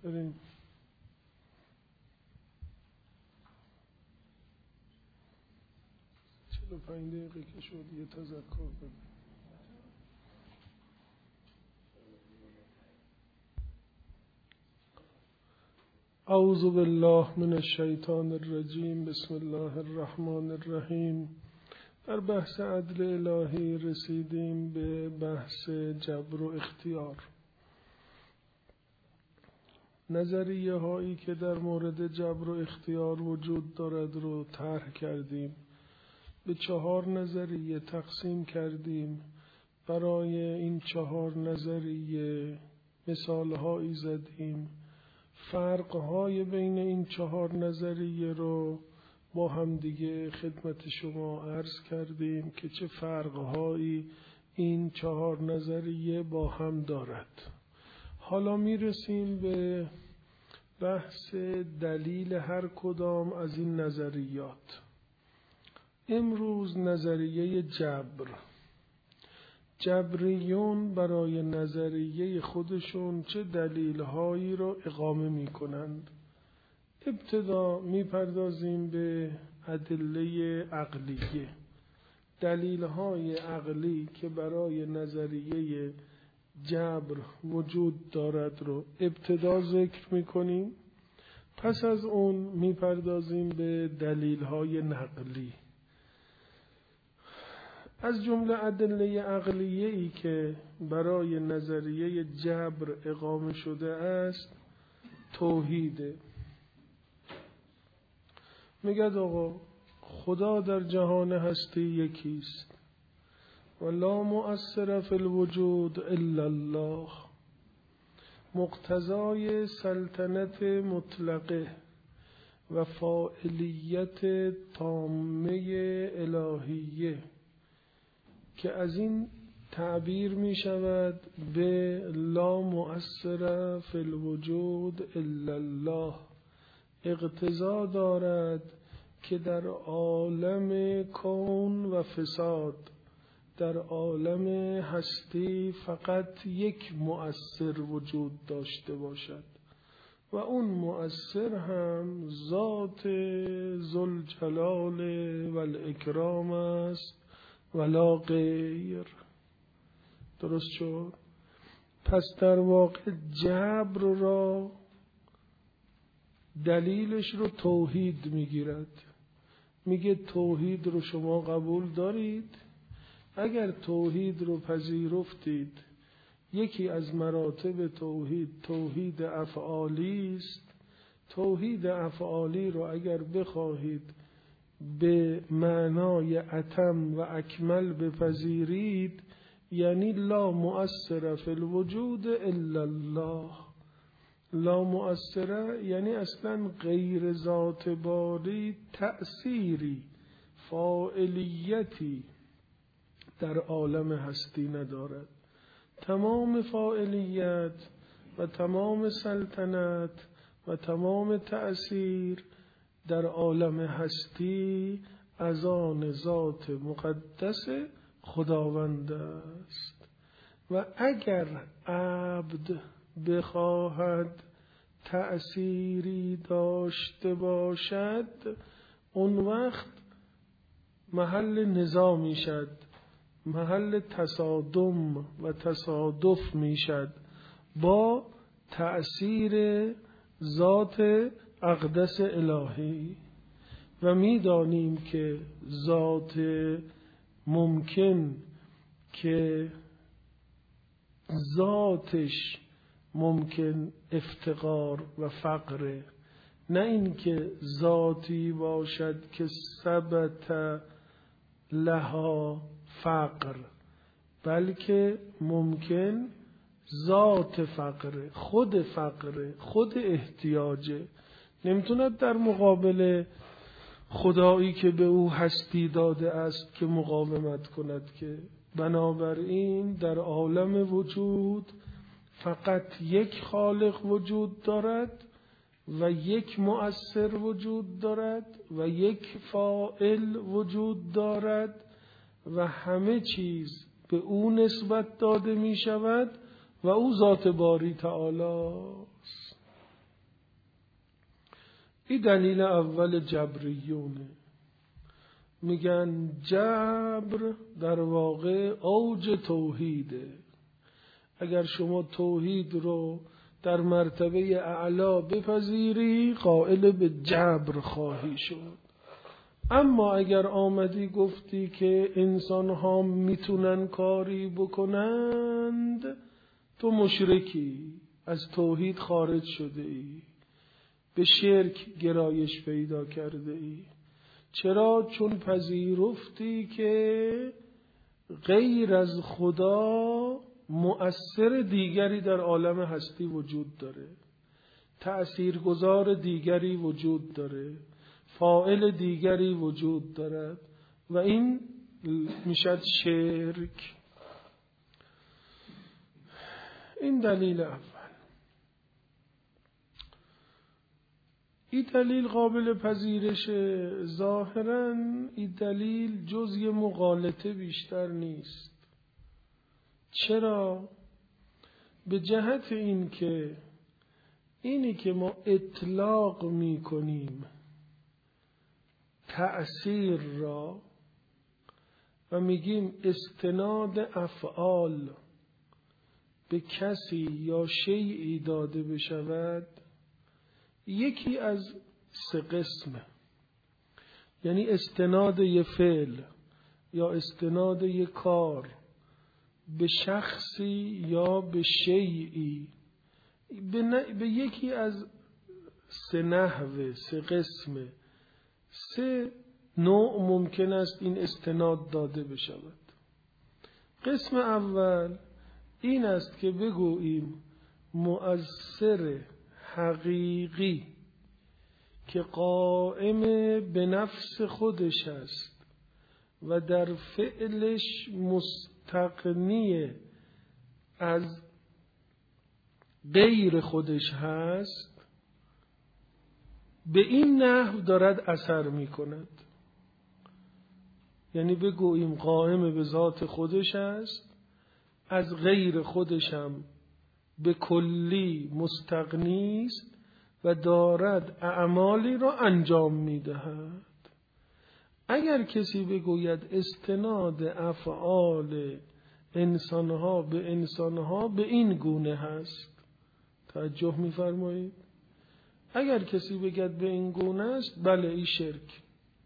بریم. چلو 5 دقیقه که شد یه تذکر بده. اعوذ بالله من الشیطان الرجیم. بسم الله الرحمن الرحیم. در بحث عدل الهی رسیدیم به بحث جبر و اختیار. نظریه هایی که در مورد جبر و اختیار وجود دارد رو طرح کردیم. به 4 نظریه تقسیم کردیم. برای این 4 نظریه مثال هایی زدیم. فرق های بین این 4 نظریه رو با هم دیگه خدمت شما عرض کردیم که چه فرق هایی این 4 نظریه با هم دارد. حالا میرسیم به بحث دلیل هر کدام از این نظریات. امروز نظریه جبر. جبریون برای نظریه خودشون چه دلیل‌هایی رو اقامه می‌کنند. ابتدا می‌پردازیم به ادله عقلیه. دلیل‌های عقلی که برای نظریه جبر وجود دارد رو ابتدا ذکر می‌کنیم. پس از اون می‌پردازیم به دلیل‌های نقلی. از جمله ادله عقلیه‌ای که برای نظریه جبر اقامه شده است توحیده. میگه آقا خدا در جهان هستی یکیست و لا مؤثر فی الوجود الا الله. مقتضای سلطنت مطلقه و فاعلیت تامه الهیه که از این تعبیر می شود به لا مؤثر فی الوجود الا الله، اقتضا دارد که در عالم کون و فساد، در عالم هستی فقط یک مؤثر وجود داشته باشد و اون مؤثر هم ذات ذوالجلال و الاکرام است ولا غیر. درست شد؟ پس در واقع جبر را دلیلش رو توحید میگیرد. میگه توحید رو شما قبول دارید؟ اگر توحید رو پذیرفتید، یکی از مراتب توحید توحید افعالی است. توحید افعالی رو اگر بخواهید به معنای اتم و اکمل بپذیرید، یعنی لا مؤثر فی الوجود الا الله. لا مؤثر یعنی اصلا غیر ذات باری تأثیری، فاعلیتی در عالم هستی ندارد. تمام فاعلیت و تمام سلطنت و تمام تأثیر در عالم هستی از آن ذات مقدس خداوند است. و اگر عبد بخواهد تأثیری داشته باشد، اون وقت محل نزاع میشد، محل تصادم و تصادف میشد با تأثیر ذات اقدس الهی. و میدانیم که ذات ممکن که ذاتش ممکن افتقار و فقره، نه اینکه ذاتی باشد که ثبت لها فقر، بلکه ممکن ذات فقره، خود احتیاجه. نمیتوند در مقابل خدایی که به او هستی داده است که مقاومت کند که. بنابراین در عالم وجود فقط یک خالق وجود دارد و یک مؤثر وجود دارد و یک فاعل وجود دارد و همه چیز به او نسبت داده می شود و او ذات باری تعالی است. این دلیل اول جبریونه. میگن جبر در واقع اوج توحیده. اگر شما توحید رو در مرتبه اعلا بپذیری قائل به جبر خواهی شد. اما اگر آمدی گفتی که انسان ها میتونن کاری بکنند، تو مشرکی، از توحید خارج شده ای، به شرک گرایش پیدا کرده ای. چرا؟ چون پذیرفتی که غیر از خدا مؤثر دیگری در عالم هستی وجود داره، تأثیرگذار دیگری وجود داره، فاعل دیگری وجود دارد و این میشد شرک. این دلیل اول. این دلیل قابل پذیرش. ظاهراً این دلیل جز یه مغالطه بیشتر نیست. چرا؟ به جهت این که اینی که ما اطلاق می کنیم تأثیر را و میگیم استناد افعال به کسی یا شیئی داده بشود، یکی از سه قسمه. یعنی استناد یه فعل یا استناد یه کار به شخصی یا به شیئی به یکی از سه نحوه، سه قسمه، سه نوع ممکن است این استناد داده بشود. قسم اول این است که بگوییم مؤثر حقیقی که قائم به نفس خودش است و در فعلش مستغنی از غیر خودش هست، به این نحو دارد اثر می کند. یعنی بگوییم قائم به ذات خودش است، از غیر خودش هم به کلی مستغنی است و دارد اعمالی را انجام می دهد. اگر کسی بگوید استناد افعال انسانها به انسانها به این گونه هست، توجه می فرمایید؟ اگر کسی بگد به این گونه است، بله این شرک.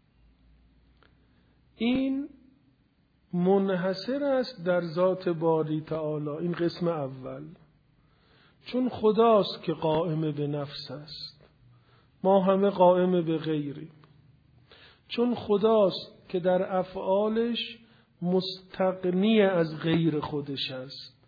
این منحصر است در ذات باری تعالی. این قسم اول. چون خداست که قائم به نفس است، ما همه قائم به غیریم. چون خداست که در افعالش مستغنی از غیر خودش است،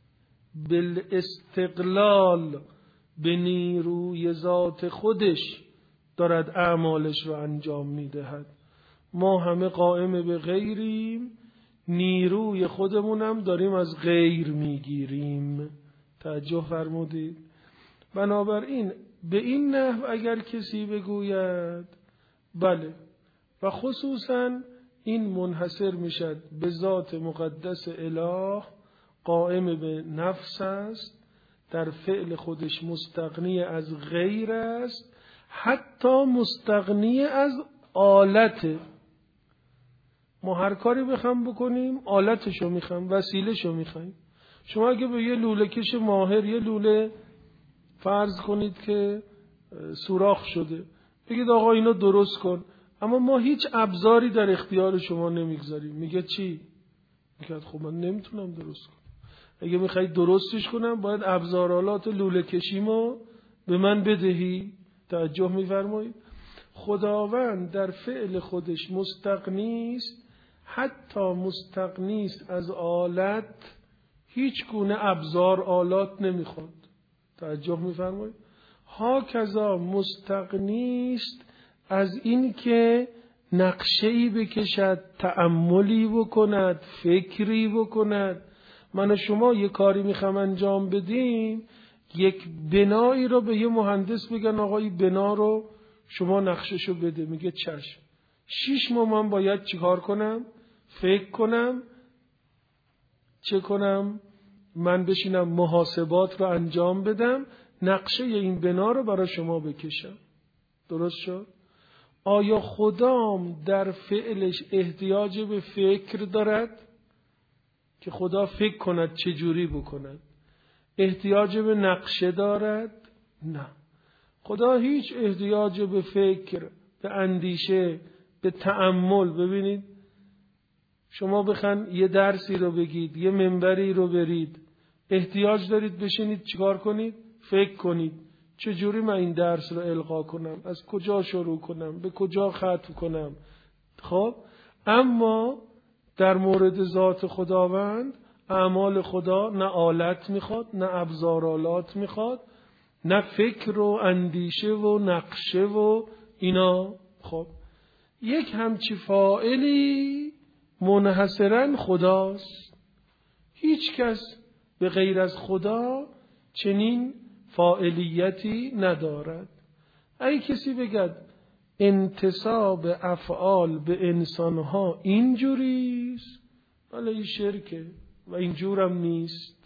بالاستقلال به نیروی ذات خودش دارد اعمالش رو انجام میدهد. ما همه قائم به غیریم، نیروی خودمونم داریم از غیر میگیریم. توجه فرمودید؟ بنابراین به این نحو اگر کسی بگوید بله، و خصوصا این منحصر میشد به ذات مقدس اله، قائم به نفس است، در فعل خودش مستغنی از غیر است، حتی مستغنی از آلته. ما هر کاری بخوام بکنیم آلتشو میخوام، وسیلهشو میخوایم. شما اگه به یه لوله کش ماهر یه لوله فرض کنید که سوراخ شده، بگید آقا اینو درست کن، اما ما هیچ ابزاری در اختیار شما نمیگذاریم. میگه چی؟ میگه خب من نمیتونم درست کنم. اگه میخوای درستش کنم باید ابزارالات لوله کشیمو به من بدهی. توجه میفرمایید؟ خداوند در فعل خودش مستغنی است، حتی مستغنی است از آلت، هیچ گونه ابزار آلات نمیخواد. توجه میفرمایید؟ هاکذا مستغنی است از این که نقشه‌ای بکشد، تأملی بکند، فکری بکند. من و شما یه کاری میخوام انجام بدیم، یک بنایی رو به یه مهندس بگن آقا این بنا رو شما نقششو بده، میگه چشم. 6 ماه من باید چیکار کنم؟ فکر کنم، چه کنم؟ من بشینم محاسبات رو انجام بدم، نقشه این بنا رو برای شما بکشم. درست شد؟ آیا خدام در فعلش احتیاج به فکر دارد که خدا فکر کند چجوری بکند؟ احتیاج به نقشه دارد؟ نه. خدا هیچ احتیاج به فکر، به اندیشه، به تأمل. ببینید شما بخواید یه درسی رو بگید، یه منبری رو برید، احتیاج دارید بشینید چیکار کنید؟ فکر کنید چجوری من این درس رو القا کنم، از کجا شروع کنم، به کجا ختم کنم. خب اما در مورد ذات خداوند، اعمال خدا نه آلت میخواد، نه ابزارآلات میخواد، نه فکر و اندیشه و نقشه و اینا. خب یک همچی فاعلی منحصراً خداست. هیچ کس به غیر از خدا چنین فاعلیتی ندارد. اگه کسی بگد انتساب افعال به انسانها اینجوریست، ولی این شرکه و اینجورم نیست.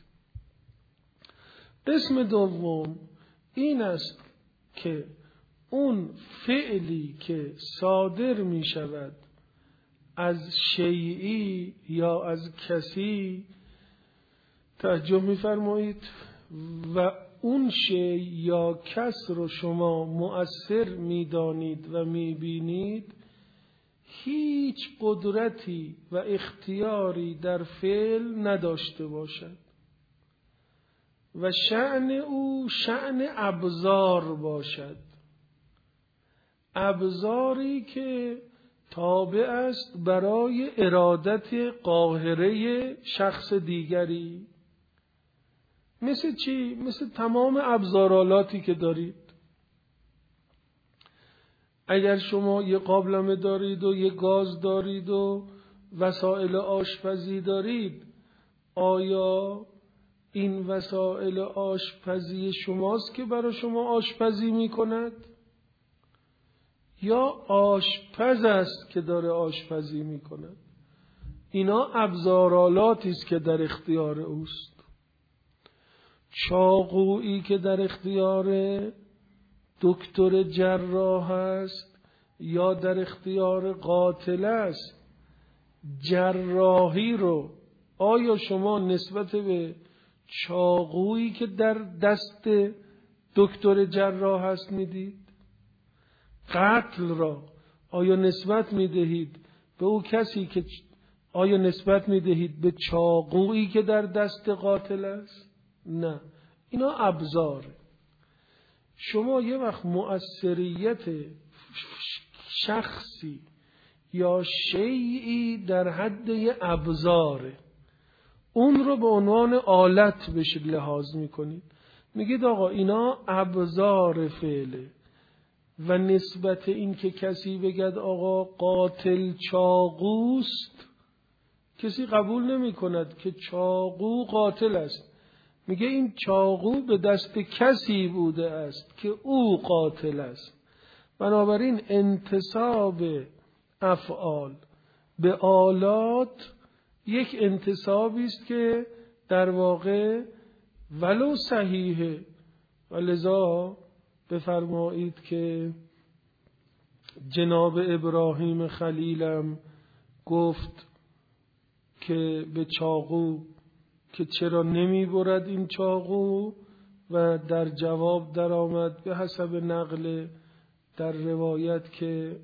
قسم دوم این است که اون فعلی که صادر می شود از شیئی یا از کسی، توجه می فرمایید، و اون شی یا کس رو شما مؤثر می دانید و می بینید، هیچ قدرتی و اختیاری در فعل نداشته باشد و شأن او شأن ابزار باشد، ابزاری که تابع است برای ارادت قاهره شخص دیگری. مثل چی؟ مثل تمام ابزارالاتی که دارید. اگر شما یه قابلمه دارید و یه گاز دارید و وسایل آشپزی دارید، آیا این وسایل آشپزی شماست که برای شما آشپزی می کند؟ یا آشپز است که داره آشپزی می کند؟ اینا ابزارالاتی است که در اختیار اوست. چاقویی که در اختیار دکتر جراح است یا در اختیار قاتل است، جراحی رو آیا شما نسبت به چاقویی که در دست دکتر جراح است میدید؟ قتل را آیا نسبت میدهید به او کسی که آیا نسبت میدهید به چاقویی که در دست قاتل است؟ نه، اینا ابزار. شما یه وقت مؤثریت شخصی یا شیئی در حد یه ابزاره، اون رو به عنوان آلت بهش لحاظ میکنید، میگید آقا اینا ابزار فعله. و نسبت این که کسی بگد آقا قاتل چاقوست، کسی قبول نمی کند که چاقو قاتل است. میگه این چاقو به دست کسی بوده است که او قاتل است. بنابراین انتساب افعال به آلات یک انتسابی است که در واقع ولو صحیحه. و لذا بفرمایید که جناب ابراهیم خلیلم گفت که به چاقو که چرا نمی برد این چاقو، و در جواب در آمد به حسب نقل در روایت که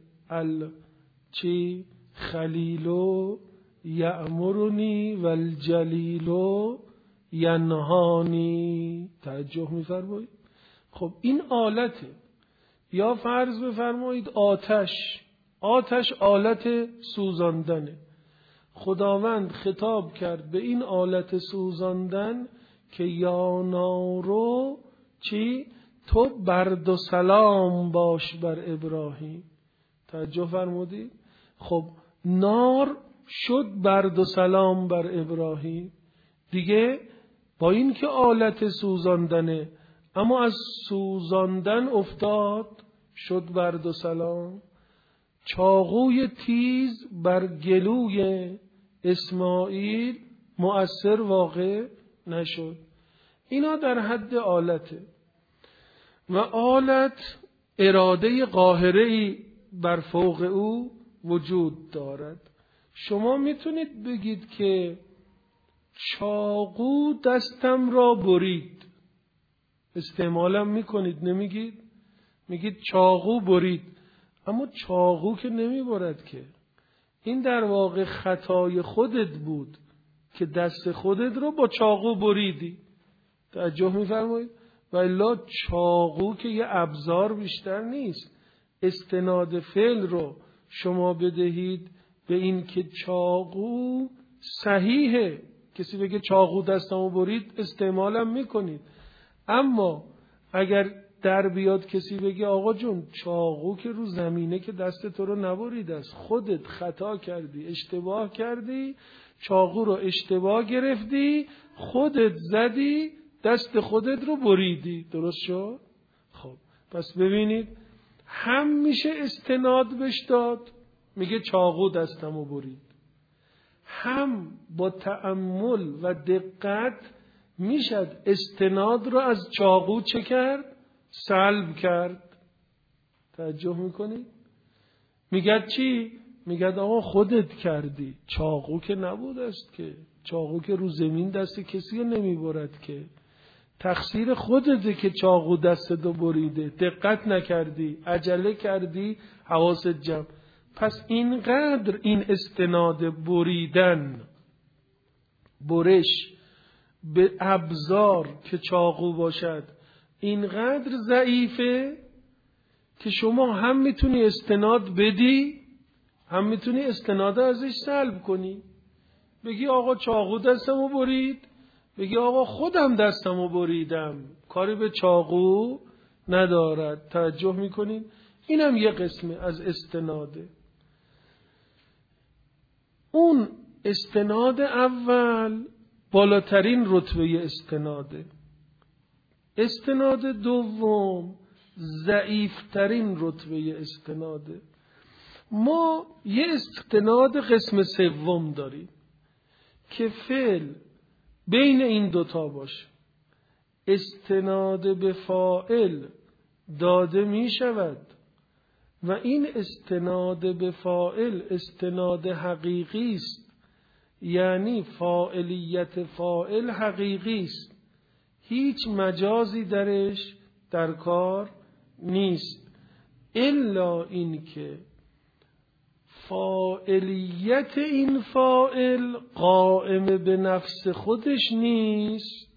خلیلو یأمرنی والجلیلو ینهانی. توجه می فرمایید؟ خب این آلته. یا فرض بفرمایید آتش آلت سوزاندنه. خداوند خطاب کرد به این آلت سوزاندن که یا نارو تو برد و سلام باش بر ابراهیم. توجه فرمودید؟ خب نار شد برد و سلام بر ابراهیم دیگه، با این که آلت سوزاندنه اما از سوزاندن افتاد شد برد و سلام. چاقوی تیز بر گلوی اسماعیل مؤثر واقع نشد. اینا در حد آلته. و آلت اراده قاهره‌ای بر فوق او وجود دارد. شما میتونید بگید که چاقو دستم را برید، استعمالم میکنید، نمیگید؟ میگید چاقو برید، اما چاقو که نمیبرد که. این در واقع خطای خودت بود که دست خودت رو با چاقو بریدی. توجه میفرمایید؟ و الا چاقو که یه ابزار بیشتر نیست. استناد فعل رو شما بدهید به این که چاقو صحیحه. کسی بگه چاقو دستمو برید، استعمالم میکنید. اما اگر در بیاد کسی بگه آقا جون چاقو که رو زمینه که دست تو رو نبرید است، خودت خطا کردی، اشتباه کردی، چاقو رو اشتباه گرفتی، خودت زدی، دست خودت رو بریدی. درست شد؟ خب پس ببینید هم میشه استناد بهش داد، میگه چاقو دستمو برید، هم با تأمل و دقت میشد استناد رو از چاقو چه کرد؟ سلب کرد. توجه میکنی؟ میگه چی؟ میگه آقا خودت کردی، چاقو که نبود است که، چاقو که رو زمین دست کسی رو نمیبرد که، تقصیر خودته که چاقو دستتو بریده، دقت نکردی، عجله کردی، حواست جمع. پس اینقدر این استناد بریدن، برش به ابزار که چاقو باشد اینقدر ضعیفه که شما هم میتونی استناد بدی، هم میتونی استناد ازش سلب کنی. بگی آقا چاقو دستمو برید، بگی آقا خودم دستمو بریدم، کاری به چاقو ندارد. توجه میکنین؟ اینم یه قسمه از استناده. اون استناد اول بالاترین رتبه استناده. استناد دوم ضعیفترین رتبه استناده. ما یه استناد قسم سوم داریم که فعل بین این دوتا باشه. استناد به فاعل داده می شود و این استناد به فاعل استناد حقیقی است، یعنی فاعلیت فاعل حقیقی است، هیچ مجازی درش در کار نیست، الا این که فاعلیت این فاعل قائم به نفس خودش نیست،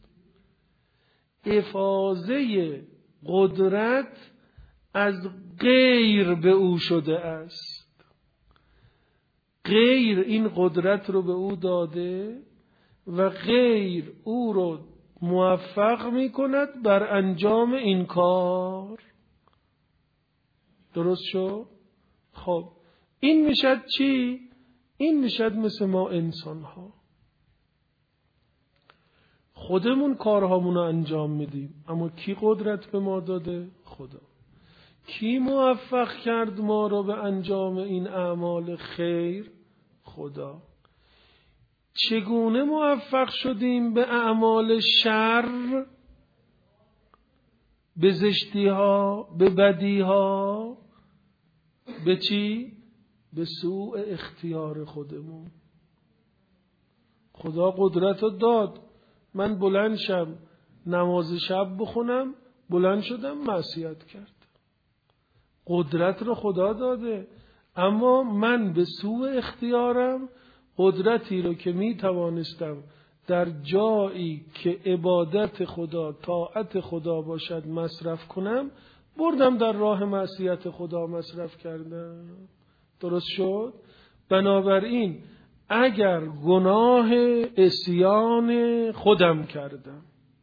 افاضه قدرت از غیر به او شده است. غیر این قدرت رو به او داده و غیر او رو موفق می کند بر انجام این کار. درست شد؟ خب این میشد چی؟ این میشد مثل ما انسان ها، خودمون کارهامون رو انجام میدیم، اما کی قدرت به ما داده؟ خدا. کی موفق کرد ما رو به انجام این اعمال خیر؟ خدا. چگونه موفق شدیم به اعمال شر، به زشتی ها، به بدی ها؟ به چی؟ به سوء اختیار خودمون. خدا قدرت رو داد من بلند شم نماز شب بخونم، بلند شدم معصیت کرد. قدرت رو خدا داده، اما من به سوء اختیارم قدرتی رو که می توانستم در جایی که عبادت خدا، طاعت خدا باشد مصرف کنم، بردم در راه معصیت خدا مصرف کردم. درست شد؟ بنابراین اگر گناه عصیان خودم کردم،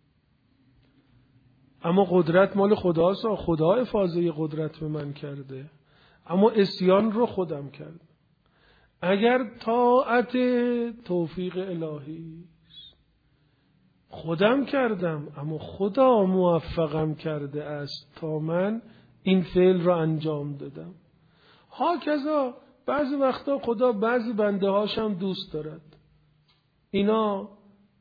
اما قدرت مال خداست، خدا افاضه قدرت به من کرده، اما عصیان رو خودم کردم. اگر طاعت توفیق الهی خودم کردم، اما خدا موفقم کرده است تا من این فعل را انجام دادم. هاکذا بعضی وقتا خدا بعضی بنده هاشم دوست دارد، اینا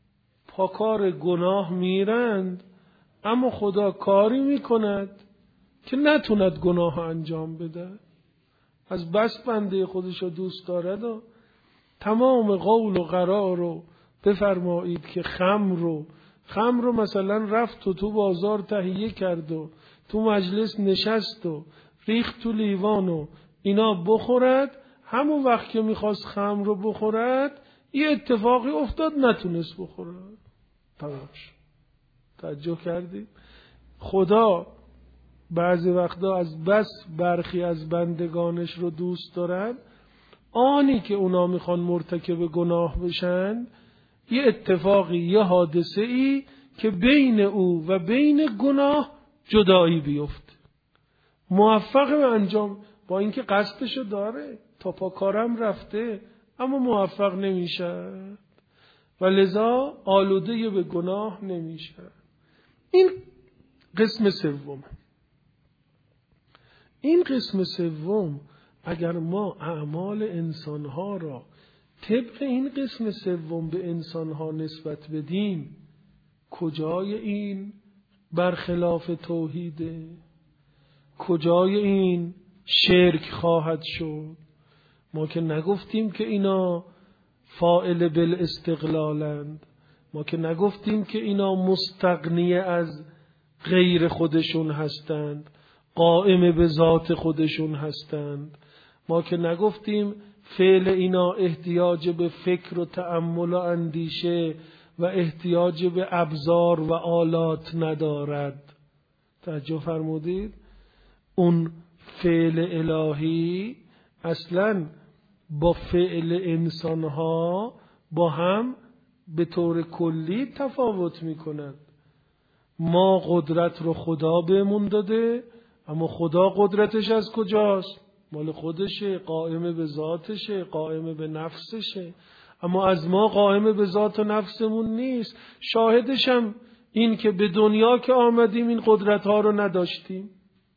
پاکار گناه میرند، اما خدا کاری میکند که نتوند گناه انجام بده، از بس بنده خودشو دوست دارد و تمام قول و قرار رو بفرمایید که خمر رو مثلا رفت و تو بازار تهیه کرد و تو مجلس نشست و ریخت تو لیوان و اینا بخورد، همون وقت که میخواست خمر رو بخورد یه اتفاقی افتاد نتونست بخورد. تمامش. توجه کردید؟ خدا بعضی وقتا از بس برخی از بندگانش رو دوست دارن، آنی که اونا میخوان مرتکب گناه بشن یه اتفاقی، یه حادثه ای که بین او و بین گناه جدایی بیفته، موفق به انجام، با اینکه قصدشو داره، تا پا کارم رفته اما موفق نمیشه و لذا آلوده به گناه نمیشه. این قسم سوم. این قسم سوم اگر ما اعمال انسانها را طبق این قسم سوم به انسانها نسبت بدیم، کجای این برخلاف توحیده؟ کجای این شرک خواهد شد؟ ما که نگفتیم که اینا فاعل بالاستقلالند، ما که نگفتیم که اینا مستغنی از غیر خودشون هستند، قائم به ذات خودشون هستند، ما که نگفتیم فعل اینا احتیاج به فکر و تأمل و اندیشه و احتیاج به ابزار و آلات ندارد. توجه فرمودید؟ اون فعل الهی اصلاً با فعل انسانها با هم به طور کلی تفاوت میکند. ما قدرت رو خدا بهمون داده، اما خدا قدرتش از کجاست؟ مال خودشه، قائم به ذاتشه، قائم به نفسشه، اما از ما قائم به ذات و نفسمون نیست. شاهدش هم این که به دنیا که آمدیم این قدرت ها رو نداشتیم،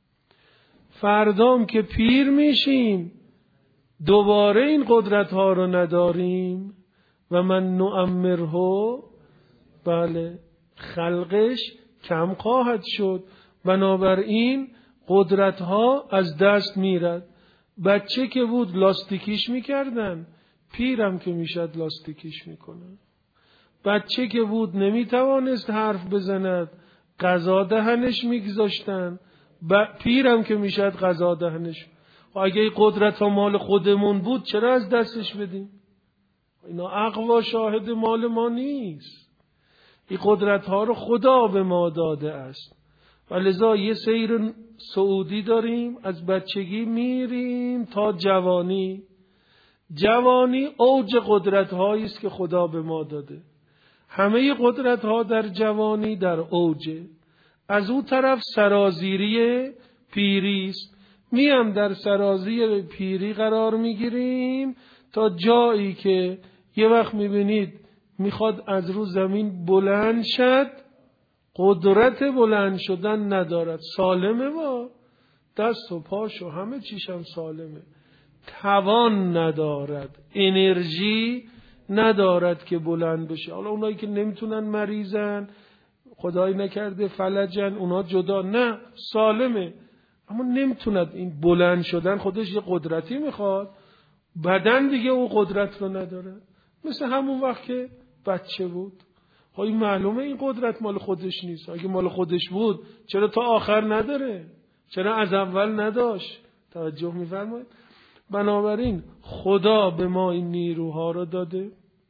فردام که پیر میشیم دوباره این قدرت ها رو نداریم و من نعمره، بله، خلقش کم خواهد شد، بنابراین قدرت ها از دست میرد. بچه که بود لاستیکیش میکردن، پیرم که میشد لاستیکیش میکنن. بچه که بود نمیتوانست حرف بزند، غذا دهنش میگذاشتن، پیرم که میشد غذا دهنش. و اگه قدرت ها مال خودمون بود چرا از دستش بدیم؟ اینا عقل و شاهد مال ما نیست. این قدرت ها رو خدا به ما داده است و لذا یه سیر سعودی داریم، از بچگی میریم تا جوانی. جوانی اوج قدرت هایی است که خدا به ما داده. همه قدرت ها در جوانی در اوجه. از اون طرف سرازیری پیری است، میم در سرازیر پیری قرار میگیریم تا جایی که یه وقت میبینید میخواد از رو زمین بلند شد، قدرت بلند شدن ندارد. سالمه با دست و پاش و همه چیشم سالمه، توان ندارد، انرژی ندارد که بلند بشه. حالا اونایی که نمیتونن، مریضن، خدای نکرده فلجن، اونا جدا، نه سالمه اما نمیتوند. این بلند شدن خودش یه قدرتی میخواد، بدن دیگه اون قدرت رو نداره. مثل همون وقت که بچه بود. این معلومه این قدرت مال خودش نیست. اگه مال خودش بود چرا تا آخر نداره؟ چرا از اول نداشت؟ توجه میفرمایید؟ بنابراین خدا به ما این نیروها رو داده.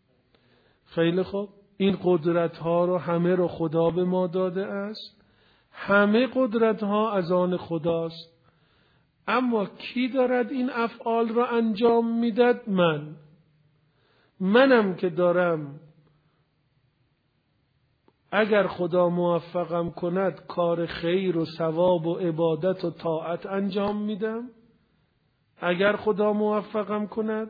خیلی خوب، این قدرت ها رو همه رو خدا به ما داده است. همه قدرت ها از آن خداست. اما کی دارد این افعال را انجام میداد؟ منم که دارم. اگر خدا موفقم کند کار خیر و ثواب و عبادت و طاعت انجام میدم، اگر خدا موفقم کند.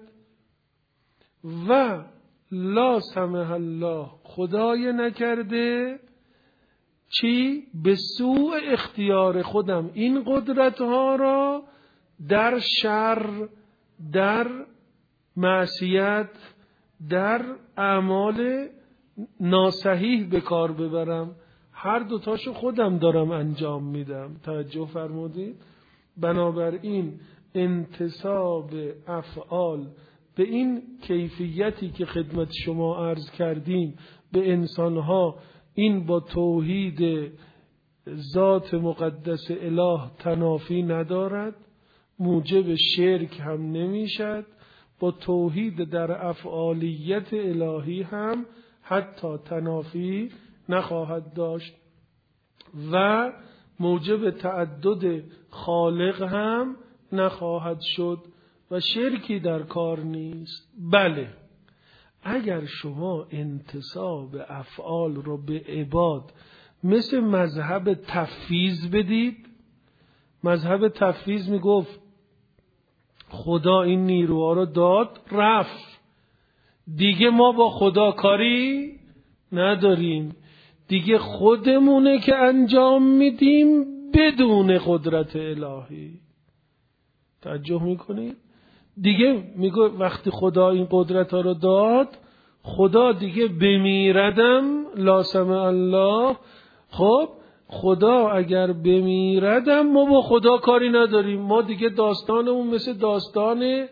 و لا سمح الله، خدای نکرده چی؟ به سوء اختیار خودم این قدرت ها را در شر، در معصیت، در اعمال ناصحیح به کار ببرم. هر دوتاشو خودم دارم انجام میدم. توجه فرمودید؟ بنابراین انتساب افعال به این کیفیتی که خدمت شما عرض کردیم به انسانها، این با توحید ذات مقدس اله تنافی ندارد، موجب شرک هم نمیشد، با توحید در افعالیت الهی هم حتی تنافی نخواهد داشت و موجب تعدد خالق هم نخواهد شد و شرکی در کار نیست. بله، اگر شما انتساب افعال رو به عباد مثل مذهب تفویض بدید، مذهب تفویض میگفت خدا این نیروها رو داد رفت، دیگه ما با خدا کاری نداریم، دیگه خودمونه که انجام میدیم بدون قدرت الهی. توجه میکنید؟ دیگه میگه وقتی خدا این قدرت ها رو داد، خدا دیگه بمیردم لا سمع الله، خب خدا اگر بمیردم ما با خدا کاری نداریم، ما دیگه داستانمون مثل داستان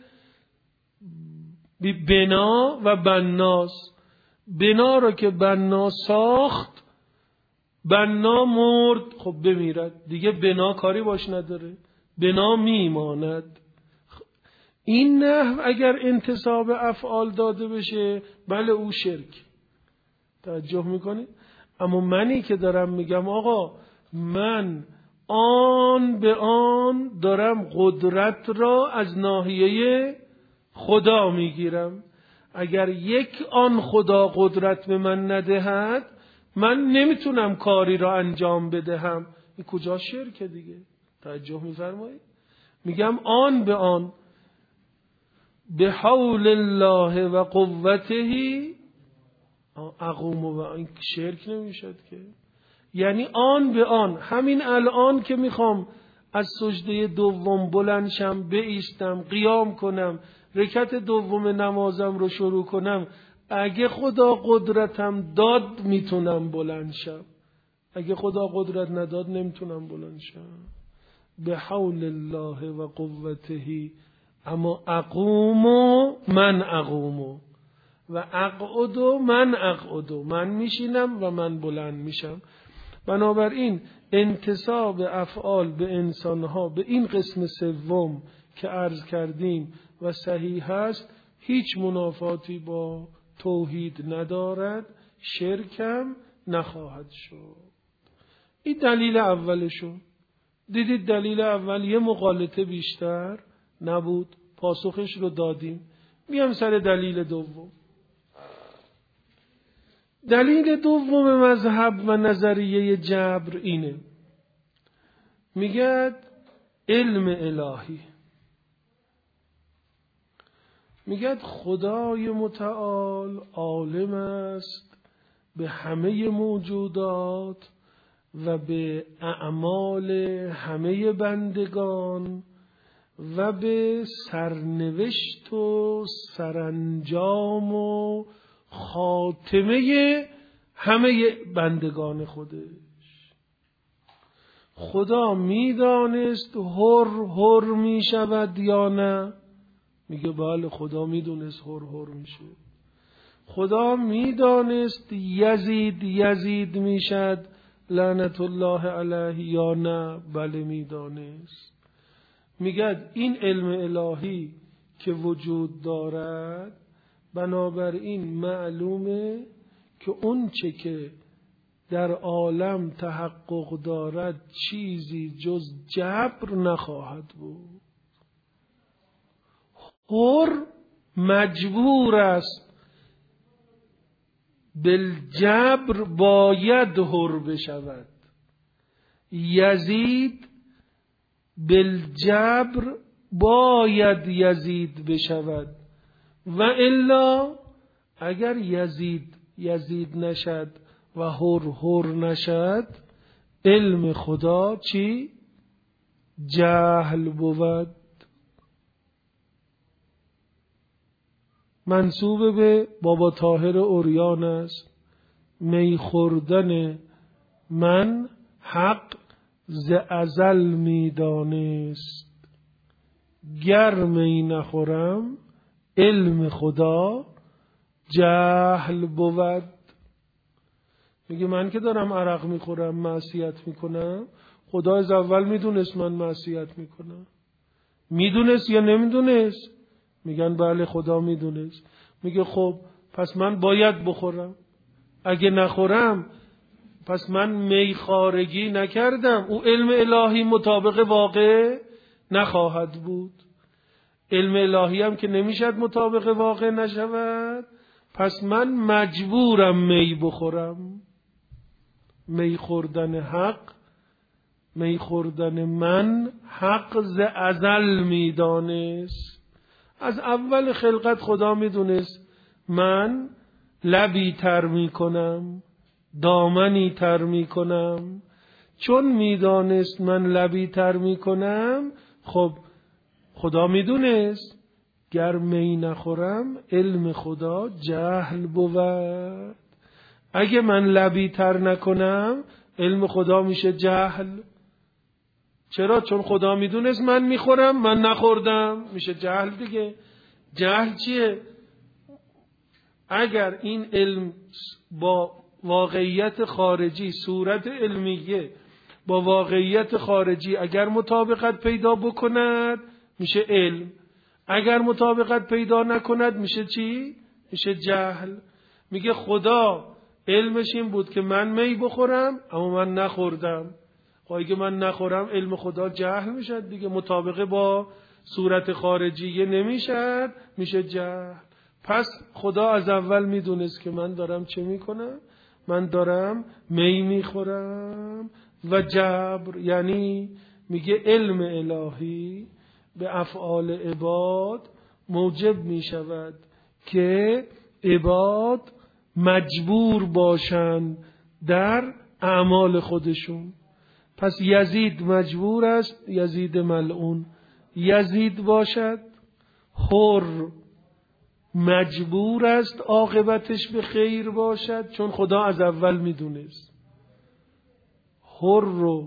بنا و بناست. بنا رو که بنا ساخت، بنا مرد، خب بمیرد دیگه، بنا کاری باش نداره، بنا میماند. این نحو اگر انتساب افعال داده بشه، بله او شرک. توجه میکنی؟ اما منی که دارم میگم آقا من آن به آن دارم قدرت را از ناحیه خدا میگیرم، اگر یک آن خدا قدرت به من ندهد من نمیتونم کاری را انجام بدهم. این کجا شرکه دیگه؟ توجه میفرمایید؟ میگم آن به آن، به حول الله و قوته اقوم، و این شرک نمیشد که. یعنی آن به آن، همین الان که میخوام از سجده دوم بلند شم، بایستم، قیام کنم، رکعت دوم نمازم رو شروع کنم، اگه خدا قدرتم داد میتونم بلند شم، اگه خدا قدرت نداد نمیتونم بلند شم. به حول الله و قوته. اما اقوم من اقوم و اقعد من اقعد، من میشینم و من بلند میشم. بنابراین انتساب افعال به انسانها به این قسم سوم که عرض کردیم و صحیح است، هیچ منافاتی با توحید ندارد، شرکم نخواهد شد. این دلیل اولشون. دیدید دلیل اول یه مغالطه بیشتر نبود، پاسخش رو دادیم. میام سر دلیل دوم. دلیل دوم مذهب و نظریه جبر اینه، میگه علم الهی، میگه خدای متعال عالم است به همه موجودات و به اعمال همه بندگان و به سرنوشت و سرانجام و خاتمه همه بندگان خودش. خدا میدانست هر می شود یا نه؟ میگه بله خدا میدونست هر میشه. خدا میدانست یزید میشد لعنت الله علیه یا نه؟ بله میدانست. میگه این علم الهی که وجود دارد، بنابراین معلومه که اون چه که در عالم تحقق دارد چیزی جز جبر نخواهد بود. هر مجبور است، بالجبر باید هر بشود. یزید بالجبر باید یزید بشود، و الا اگر یزید نشد و هر نشد، علم خدا چی؟ جهل بود. منسوب به بابا طاهر عریان است. می خوردن من حق ز ازل میدانست، گر می نخورم علم خدا جهل بود. میگه من که دارم عرق میخورم معصیت میکنم، خدا از اول میدونست من معصیت میکنم. میدونست یا نمیدونست؟ میگن بله خدا میدونست. میگه خب پس من باید بخورم، اگه نخورم پس من میخارگی نکردم، او علم الهی مطابق واقع نخواهد بود. علم الهی هم که نمیشد مطابق واقع نشود، پس من مجبورم می بخورم. می خوردن حق، می خوردن من حق ز ازل میدانست. از اول خلقت خدا میدونست من لبی تر میکنم، دامنی تر میکنم. چون میدانست من لبی تر میکنم، خب خدا میدونست گر می نخورم علم خدا جهل بود. اگه من لبی تر نکنم علم خدا میشه جهل. چرا؟ چون خدا میدونست من میخورم، من نخوردم، میشه جهل دیگه. جهل چیه؟ اگر این علم با واقعیت خارجی، صورت علمیه با واقعیت خارجی اگر مطابقت پیدا بکند میشه علم، اگر مطابقت پیدا نکند میشه چی؟ میشه جهل. میگه خدا علمش این بود که من می بخورم اما من نخوردم. خب اگه من نخورم علم خدا جهل میشه دیگه، مطابقه با صورت خارجیه نمیشه، میشه جهل. پس خدا از اول میدونست که من دارم چه میکنم؟ من دارم می میخورم. و جبر یعنی میگه علم الهی به افعال عباد موجب میشود که عباد مجبور باشند در اعمال خودشون. پس یزید مجبور است، یزید ملعون یزید باشد. حر مجبور است عاقبتش به خیر باشد، چون خدا از اول میدونست. حر رو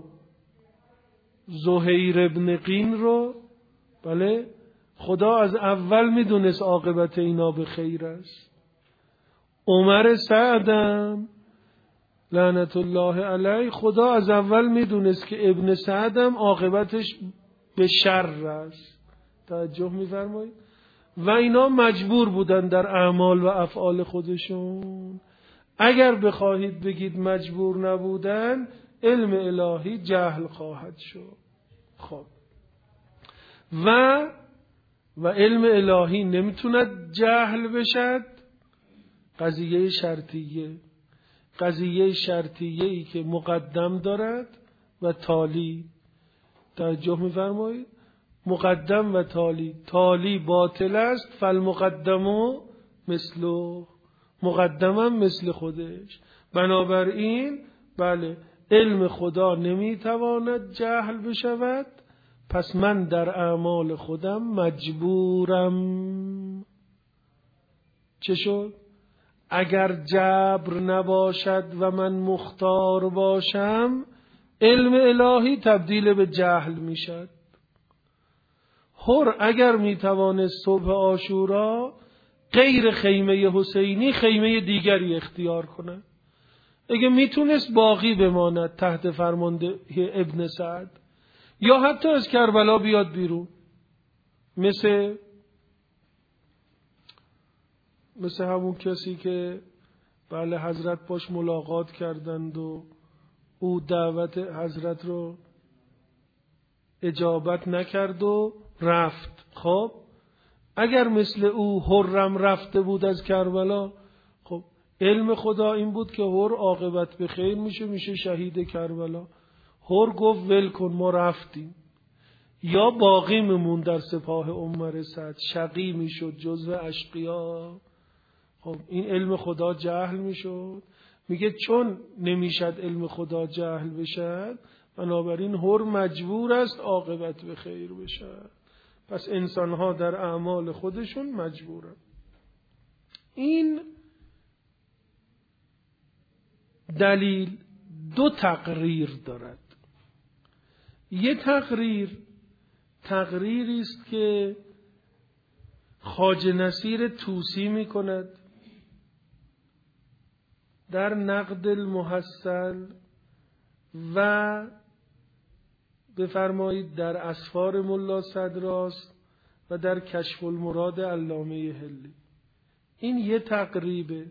زهیر ابن قین رو بله خدا از اول میدونست عاقبت اینا به خیر است. عمر سعدم لعنت الله علیه خدا از اول میدونست که ابن سعدم عاقبتش به شر است. توجه میفرمایید؟ و اینا مجبور بودن در اعمال و افعال خودشون. اگر بخواهید بگید مجبور نبودن، علم الهی جهل خواهد شد. خب و علم الهی نمیتوند جهل بشد. قضیه شرطیه‌ای که مقدم دارد و تالی. توجه می‌فرمایید؟ مقدم و تالی. تالی باطل است، فالمقدمو مثله، مقدمم مثل خودش. بنابراین بله علم خدا نمیتواند جهل بشود، پس من در اعمال خودم مجبورم. چه شد؟ اگر جبر نباشد و من مختار باشم، علم الهی تبدیل به جهل میشد. حر اگر میتوانست صبح عاشورا غیر خیمه حسینی خیمه دیگری اختیار کند، اگه میتونست باقی بماند تحت فرمانده ابن سعد، یا حتی از کربلا بیاد بیرون، مثل همون کسی که بله حضرت باش ملاقات کردند و او دعوت حضرت رو اجابت نکرد و رفت. خب اگر مثل او حرم رفته بود از کربلا، خب علم خدا این بود که حر عاقبت به خیر میشه شهید کربلا. حر گفت ول کن ما رفتیم، یا باقی میمون در سپاه عمر سعد، شقی میشد جزو اشقیا. خب این علم خدا جهل میشد. میگه چون نمیشد علم خدا جهل بشد، بنابراین حر مجبور است عاقبت به خیر بشد. پس انسانها در اعمال خودشون مجبورن. این دو تقریر دارد. یه تقریری است که خواجه نصیر طوسی می کند در نقد المحصل و بفرمایید در اسفار ملا صدراست و در کشف المراد علامه حلی. این یه تقریبه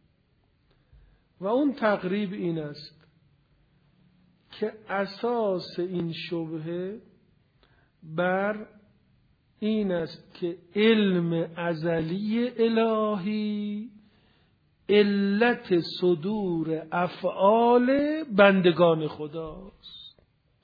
و اون تقریب این است که اساس این شبهه بر این است که علم ازلی الهی علت صدور افعال بندگان خداست.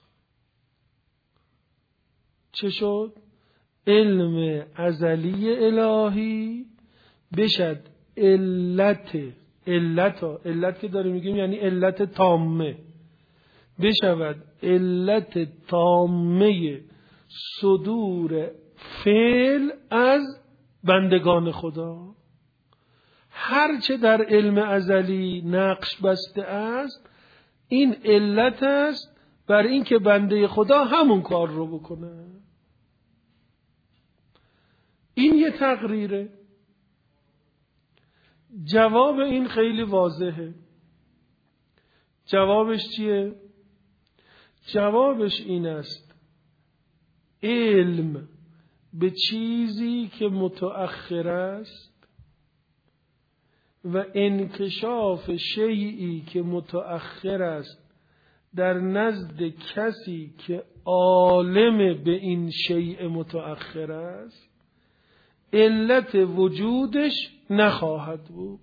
چه شد؟ علم ازلی الهی بشد علت که داره میگیم یعنی علت تامه، بشود علت تامه صدور فعل از بندگان خدا. هرچه در علم ازلی نقش بسته است این علت است بر این که بنده خدا همون کار رو بکنه. این یه تقریره. جواب این خیلی واضحه. جوابش چیه؟ جوابش این است علم به چیزی که متأخر است و انکشاف شیئی که متأخر است در نزد کسی که عالم به این شیء متأخر است علت وجودش نخواهد بود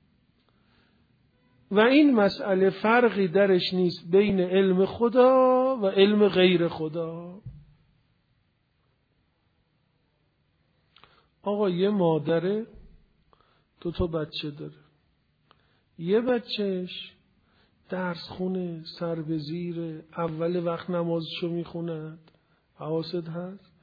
و این مسئله فرقی درش نیست بین علم خدا و علم غیر خدا. آقا یه مادره 2 بچه داره، یه بچهش درس خونه، سر به زیره، اول وقت نمازشو میخوند، حواست هست؟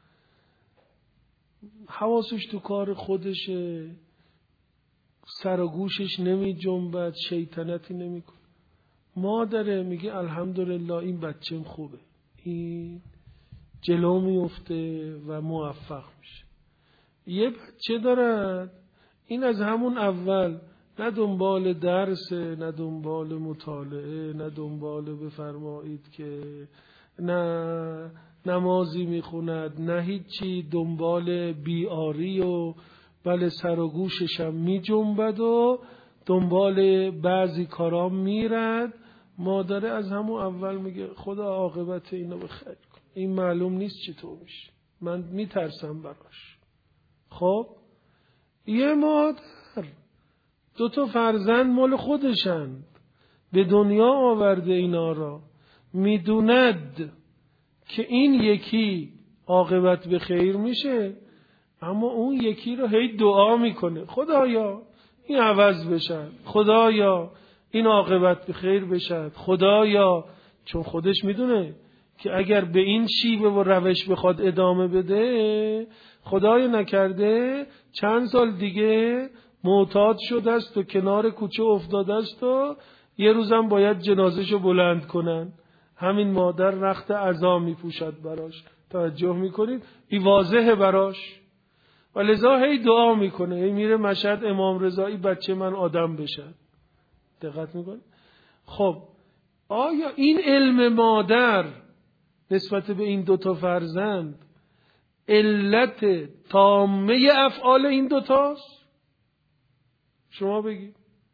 حواسش تو کار خودشه، سر و گوشش نمی جنبد، شیطنتی نمی کنه. مادره میگه الحمدلله این بچه‌م خوبه، این جلو میفته و موفق میشه. یه بچه دارد این از همون اول نه دنبال درسه، نه دنبال مطالعه، نه دنبال بفرمایید که نه نمازی میخوند، نه هیچی، دنبال بیاری و بله سر و گوشش هم می جنبد و دنبال بعضی کارام میرد. مادره از همون اول میگه خدا عاقبت اینو بخیر کن، این معلوم نیست چطور میشه، من میترسم براش. خب یه مادر 2 فرزند مال خودشند، به دنیا آورده اینا را، میدوند که این یکی عاقبت به خیر میشه اما اون یکی رو هی دعا میکنه خدایا این عوض بشن، خدایا این عاقبت به خیر بشن، خدایا، چون خودش میدونه که اگر به این شیوه و روش بخواد ادامه بده خدای نکرده چند سال دیگه معتاد شده است و کنار کوچه افتاده است و یه روزم باید جنازهشو بلند کنن. همین مادر رخت عزا میپوشد براش. توجه میکنید؟ این واضحه براش و لذا هی دعا میکنه، هی میره مشهد امام رضایی بچه من آدم بشه. دقت میکنه؟ خب آیا این علم مادر نسبت به این 2 فرزند علت تامه افعال این 2 تاست؟ شما بگید.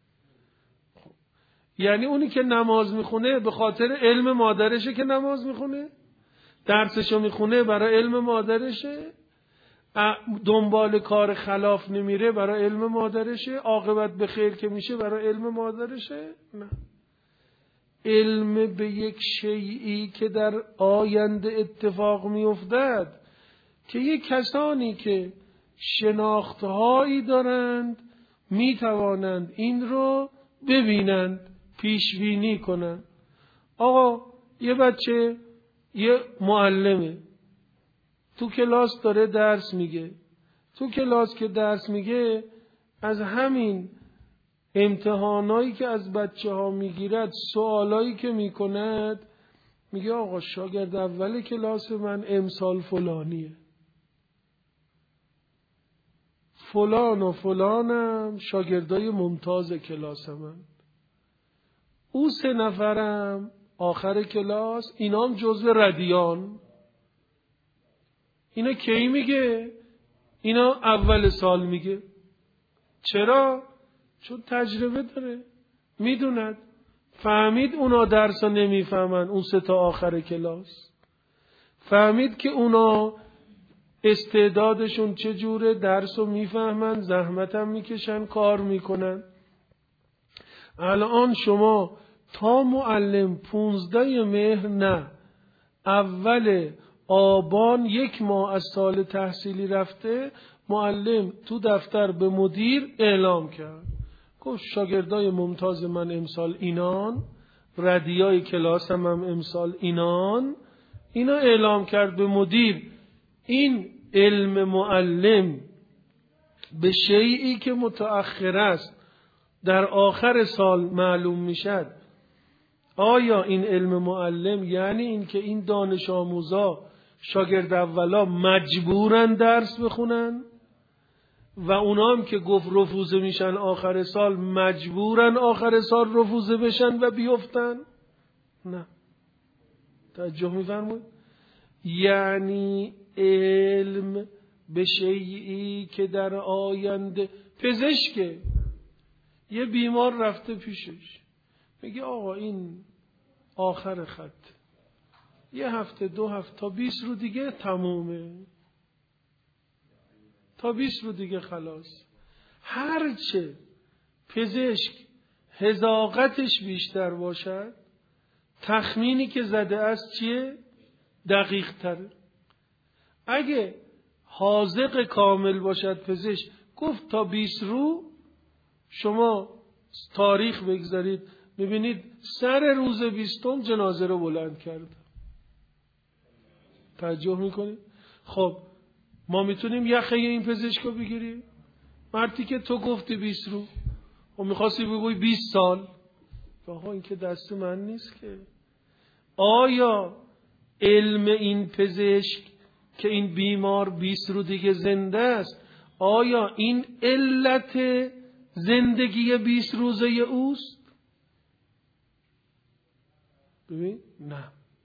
یعنی اونی که نماز میخونه به خاطر علم مادرشه که نماز میخونه، درسشو میخونه برای علم مادرشه، دنبال کار خلاف نمیره برای علم مادرشه، عاقبت به خیر که میشه برای علم مادرشه؟ نه، علم به یک شیئی که در آینده اتفاق میافتد که یک کسانی که شناختهایی دارند میتوانند این رو ببینند، پیش بینی کنند. آقا یه بچه یه معلمه تو کلاس داره درس میگه، تو کلاس که درس میگه از همین امتحانایی که از بچه ها میگیرد، سوالایی که میکند، میگه آقا شاگرد اول کلاس من امسال فلانیه، فلان و فلانم شاگردای ممتاز کلاس من، او 3 نفرم آخر کلاس اینام جزو ردیان. اینا کی میگه؟ اینا اول سال میگه. چرا؟ چون تجربه داره، میدوند، فهمید اونا درس رو نمیفهمن، اون 3 تا آخر کلاس فهمید که اونا استعدادشون چجوره، درس رو میفهمن، زحمت هم میکشن، کار میکنن. الان شما تا معلم 15 مهر نه، اول آبان 1 ماه از سال تحصیلی رفته، معلم تو دفتر به مدیر اعلام کرد، گفت شاگردای ممتاز من امسال اینان، ردیای کلاس هم امسال اینان. اینا اعلام کرد به مدیر. این علم معلم به شیئی که متأخر است در آخر سال معلوم میشد. آیا این علم معلم یعنی این که این دانش آموزا شاگرد اولا مجبورن درس بخونن و اونا هم که گفت رفوزه میشن آخر سال مجبورن آخر سال رفوزه بشن و بیفتن؟ نه. توجه می‌فرمایید؟ یعنی علم به شیئی که در آینده، پزشکه، یه بیمار رفته پیشش میگه آقا این آخر خط، 1 هفته 2 هفته تا 20 رو دیگه تمومه، تا 20 رو دیگه خلاص. هرچه پزشک حذاقتش بیشتر باشد، تخمینی که زده است چیه؟ دقیق تره. اگه حاذق کامل باشد پزشک، گفت تا 20 رو، شما تاریخ بگذارید میبینید سر روز 20 جنازه رو بلند کرد. توجه میکنید؟ خب ما میتونیم یخه این پزشک رو بگیریم؟ مردی که تو گفتی 20 رو و میخواستی بگوی 20 سال، آقا این که دست من نیست که. آیا علم این پزشک که این بیمار 20 رو دیگه زنده است، آیا این علت زندگی 20 روزه اوست؟ ببین نه.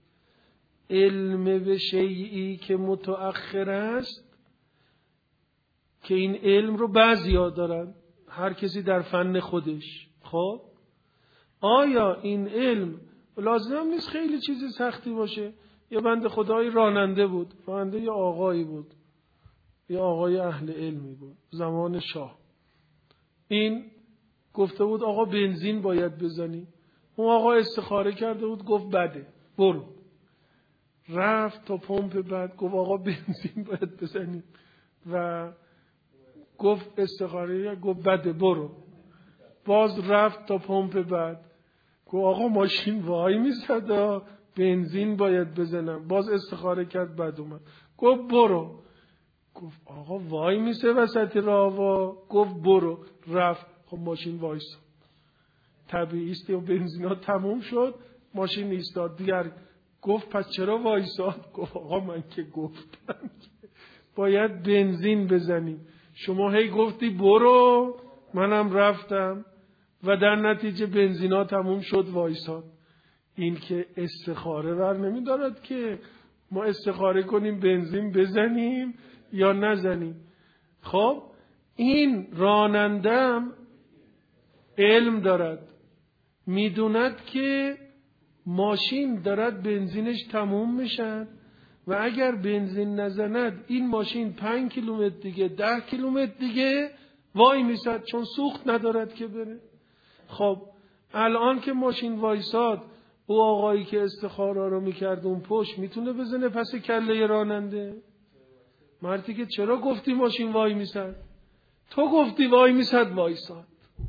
علم به شیئی که متأخر است، که این علم رو بعضیا دارن، هر کسی در فن خودش. خب آیا این علم لازم نیست خیلی چیزی سختی باشه؟ یه بنده خدای راننده بود، راننده یه آقایی بود، یه آقای اهل علمی بود زمان شاه. این گفته بود آقا بنزین باید بزنی. اون آقا استخاره کرده بود، گفت بده، برو. رفت تا پمپ بعد، گفت آقا بنزین باید بزنی و گفت استخاره، گفت بده، برو. باز رفت تا پمپ بعد، گفت آقا ماشین وای میسد، بنزین باید بزنم. باز استخاره کرد، بعد اومد گفت برو. گفت آقا وای میسه وسط راه، گفت برو. رفت، خب ماشین وایساد. طبیعی است و بنزینا تموم شد، ماشین ایستاد. دیگر گفت پس چرا وایساد؟ گفت آقا من که گفتم باید بنزین بزنیم، شما هی گفتی برو، منم رفتم و در نتیجه بنزینا تموم شد، وایساد. این که استخاره ور نمیدارد که ما استخاره کنیم بنزین بزنیم یا نزنیم. خب این رانندم علم دارد، میدوند که ماشین دارد بنزینش تموم میشن و اگر بنزین نزند این ماشین 5 کیلومتر دیگه 10 کیلومتر دیگه وای میسد، چون سوخت ندارد که بره. خب الان که ماشین وایساد، او آقایی که استخاره رو میکرد اون پشت میتونه بزنه پس کله راننده؟ مردی که چرا گفتی ماشین وای میسد؟ تو گفتی وای میسد، وایساد.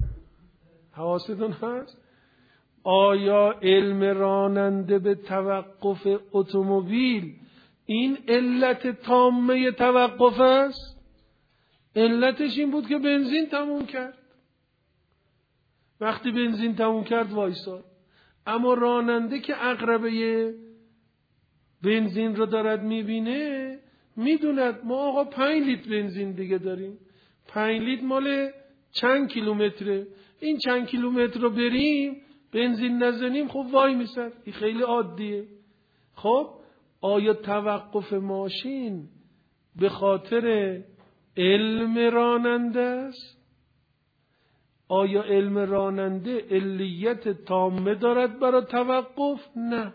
حواستون هست؟ آیا علم راننده به توقف اتومبیل این علت تامه توقف است؟ علتش این بود که بنزین تموم کرد. وقتی بنزین تموم کرد وایساد. اما راننده که عقربه بنزین رو دارد میبینه، میدوند ما آقا 5 لیتر بنزین دیگه داریم، 5 لیتر مال چند کیلومتره، این چند کیلومتر رو بریم بنزین نزنیم خب وای میسد. این خیلی عادیه. خب آیا توقف ماشین به خاطر علم راننده است؟ آیا علم راننده علیت تامه دارد برای توقف؟ نه.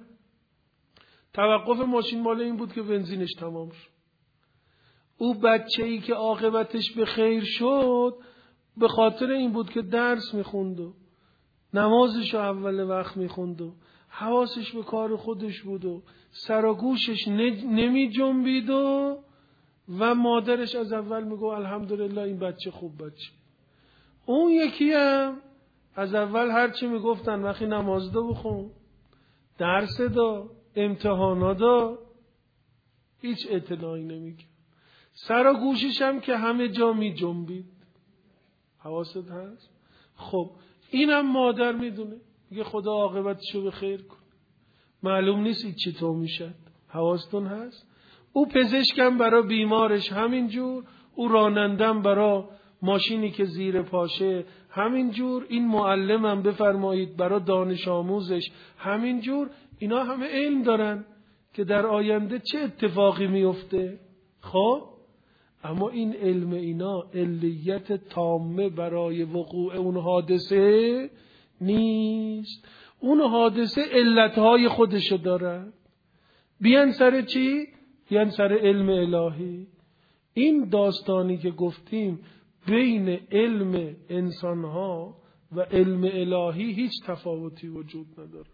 توقف ماشین مال این بود که بنزینش تمام شد. او بچه‌ای که عاقبتش به خیر شد به خاطر این بود که درس میخوند و نمازش رو اول وقت میخوند و حواسش به کار خودش بود و سر و گوشش نمی جنبید و مادرش از اول میگو الحمدلله این بچه خوب بچه. اون یکی هم از اول هرچی میگفتن وقتی نماز دا بخون، درس دا، امتحانات دا، هیچ اطلاعی نمیگه. سر و گوشش هم که همه جا می جنبید. حواست هست؟ خب اینم مادر میدونه، میگه خدا عاقبتشو به خیر کن. معلوم نیست این چطور میشه. حواستون هست؟ او پزشکم برای بیمارش همینجور، او رانندم برای ماشینی که زیر پاشه همینجور، این معلمم بفرمایید برای دانش آموزش همینجور. اینا همه علم دارن که در آینده چه اتفاقی میفته. خب اما این علم اینا علیت تامه برای وقوع اون حادثه نیست. اون حادثه علتهای خودشو داره. بیان سر چی؟ بیان سر علم الهی. این داستانی که گفتیم بین علم انسانها و علم الهی هیچ تفاوتی وجود نداره.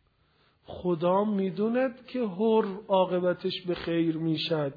خدا میدوند که هر عاقبتش به خیر میشد،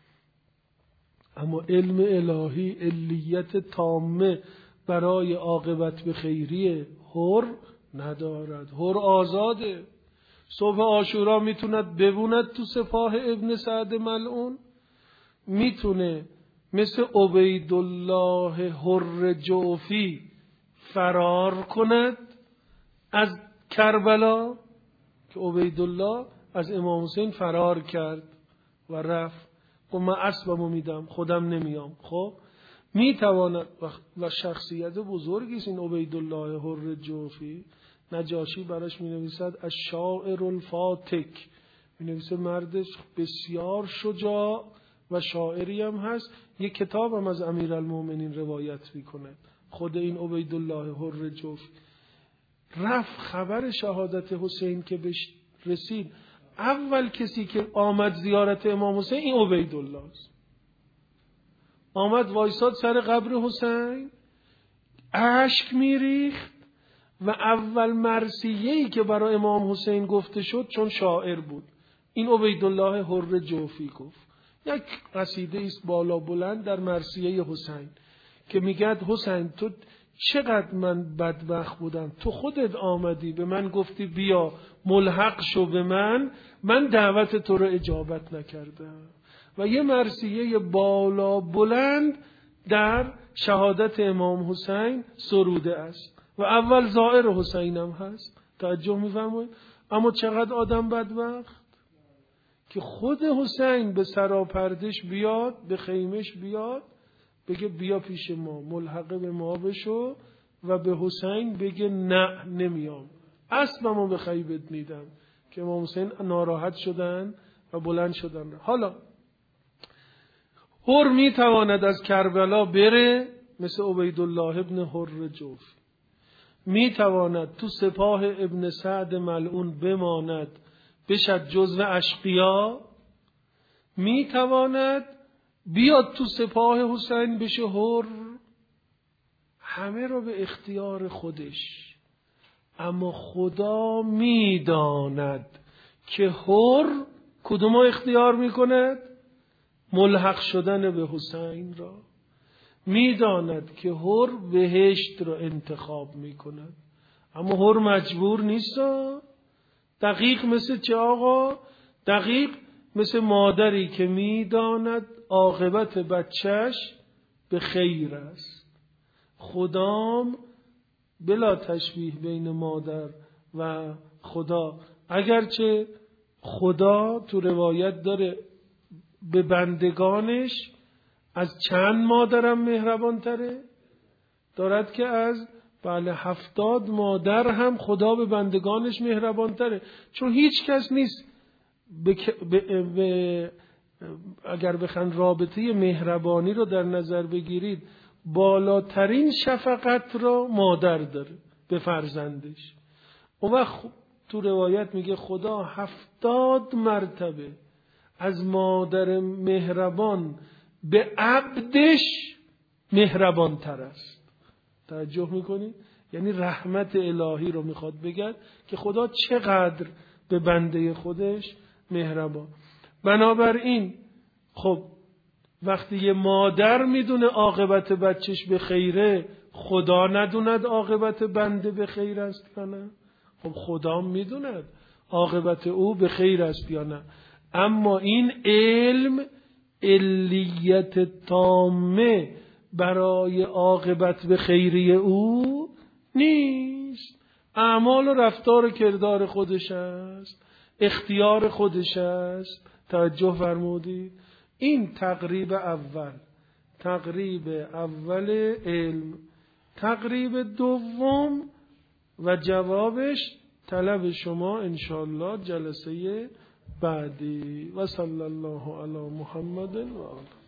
اما علم الهی علیت تامه برای عاقبت به خیری هر ندارد. هر آزاده. صبح عاشورا میتوند ببوند تو سپاه ابن سعد ملعون، میتونه مثل عبیدالله حر جوفی فرار کند از کربلا، که عبیدالله از امام حسین فرار کرد و رفت و من اسبمو میدم خودم نمیام. خب میتواند و شخصیت بزرگی است این عبیدالله حر جوفی. نجاشی براش مینویسد الشاعر الفاتک، مینویسه مردش بسیار شجاع و شاعری هم هست. یک کتاب هم از امیرالمومنین روایت میکنه. خود این عبیدالله حر جوفی رفت خبر شهادت حسین که بهش رسید، اول کسی که آمد زیارت امام حسین این عبیدالله است. آمد وایساد سر قبر حسین، اشک میریخت و اول مرثیه‌ای که برای امام حسین گفته شد، چون شاعر بود، این عبیدالله حر جوفی گفت. یک قصیده است بالا بلند در مرثیه حسین که میگه حسین تو چقدر من بدبخت بودم، تو خودت آمدی به من گفتی بیا ملحق شو به من دعوت تو رو اجابت نکردم. و یه مرثیه بالا بلند در شهادت امام حسین سروده است و اول زائر حسین هم هست. توجه می‌فرمایید؟ اما چقدر آدم بدبخت که خود حسین به سراپردش بیاد، به خیمش بیاد، بگه بیا پیش ما ملحق به ما بشو و به حسین بگه نه نمیام، اسبمو به خیبت میدم، که امام حسین ناراحت شدن و بلند شدن. حالا هر میتواند از کربلا بره مثل عبیدالله ابن حر جوفی، میتواند تو سپاه ابن سعد ملعون بماند بشد جزو اشقیا، میتواند بیاد تو سپاه حسین بشه هر، همه رو به اختیار خودش. اما خدا میداند که هر کدوم اختیار میکند؟ ملحق شدن به حسین را. میداند که هر بهشت را انتخاب میکند، اما هر مجبور نیست. دقیق مثل چه آقا؟ دقیق مثل مادری که میداند عاقبت بچهش به خیر است. خدام بلا تشبیه بین مادر و خدا. اگرچه خدا تو روایت داره به بندگانش از چند مادرم مهربان تره؟ دارد که از 70 مادر هم خدا به بندگانش مهربان تره. چون هیچ کس نیست اگر بخواید رابطه مهربانی رو در نظر بگیرید، بالاترین شفقت را مادر داره به فرزندش. اون وقت تو روایت میگه خدا 70 مرتبه از مادر مهربان به عبدش مهربان تر است. توجه میکنید؟ یعنی رحمت الهی رو میخواد بگه که خدا چقدر به بنده خودش مهربان. بنابراین خب وقتی یه مادر میدونه عاقبت بچهش به خیره، خدا ندوند عاقبت بنده به خیر است یا نه؟ خب خدا میدوند عاقبت او به خیر است یا نه. اما این علم علیت تامه برای عاقبت به خیری او نیست. اعمال و رفتار و کردار خودش است، اختیار خودش است. توجه فرمودید؟ این تقریب اول علم. تقریب دوم و جوابش طلب شما انشاءالله جلسه بعدی. و صلی الله علی محمد و آله.